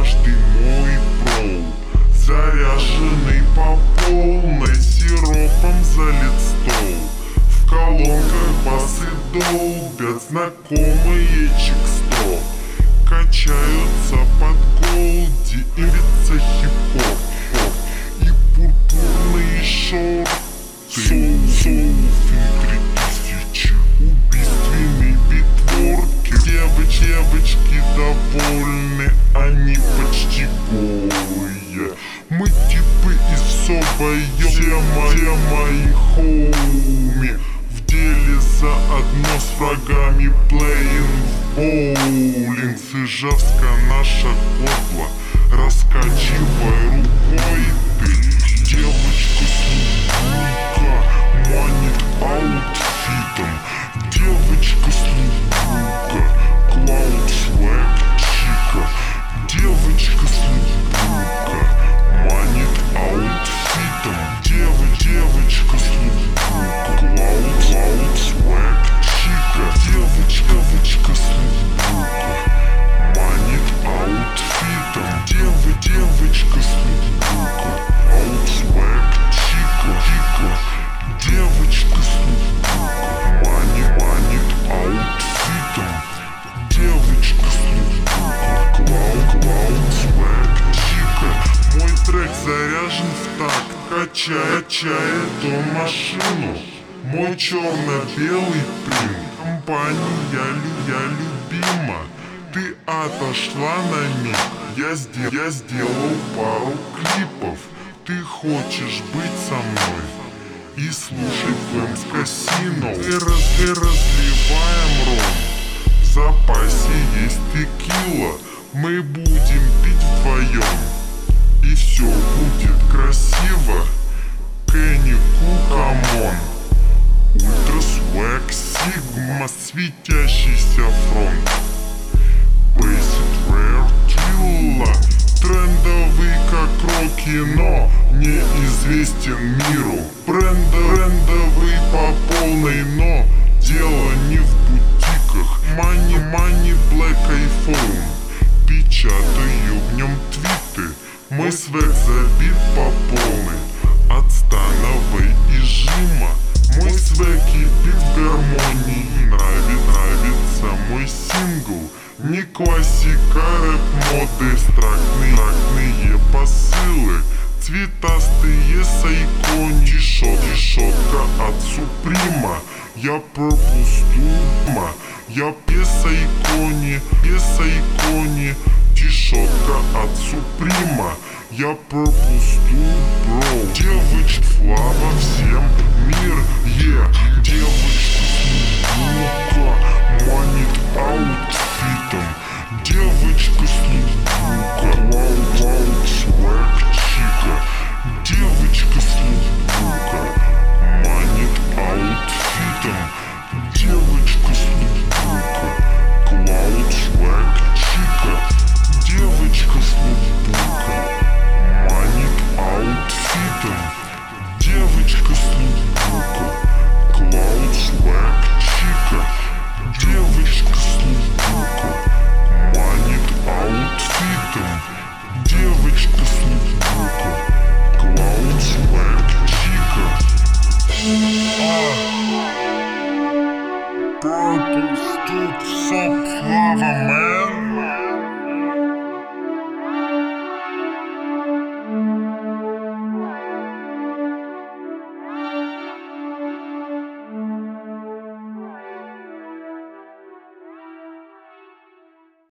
каждый мой броу заряженный по полной, сиропом залит стол. В колонках басы долбят знакомые чик-100. Качаются под голди и лица хип-хоп. И пурпурные шорты. Соуфин 3000, убийственные битворки. Девочки довольны, они почти голые. Мы типы из Собоё, все мои хоуми в деле заодно с врагами playing в боулинг. С Ижевска наша кодла, раскачивай рукой ты. Девочка с лука манит аутфитом. Девочка с лука, Cloud Swag чика. Девочка с лука манит аутфитом. Девочка с лука, Cloud Swag чика. Девочка с лука манит аутфитом. Девочка с лука, Cloud Swag чика. Девочка с лука манит аутфитом. Девочка с лука, Cloud Swag чика. Мой трек заряжен в такт, качает он машину. Мой черно-белый принт, компания я любима. Ты отошла на миг, я сделал пару клипов. Ты хочешь быть со мной и слушать Фэмс Касино. Мы разливаем ром, в запасе есть текила. Мы будем пить вдвоем, и все будет красиво. Кенни Ку, камон. Ультра Swag Sigma, светящийся фронт. Basic Rare Killa, трендовый как Рокки, но неизвестен миру. Брендовый по полной, но дело не в бутиках. Money, Black iPhone, печатаю в нем твиты. Мой свек забит по полной, от становой и жима. Мой свек и бит в гармонии. Нравится мой сингл. Не классика рэп-моды, абстрактные посылы. Цветастые сайкони, решетка от Суприма. Я Purple Stuma, я песайкони, решетка от Суприма. Я Purple Stu, бро. Девочка, слава всем, мир, девочка с лука манит аутфитом. Девочка с лука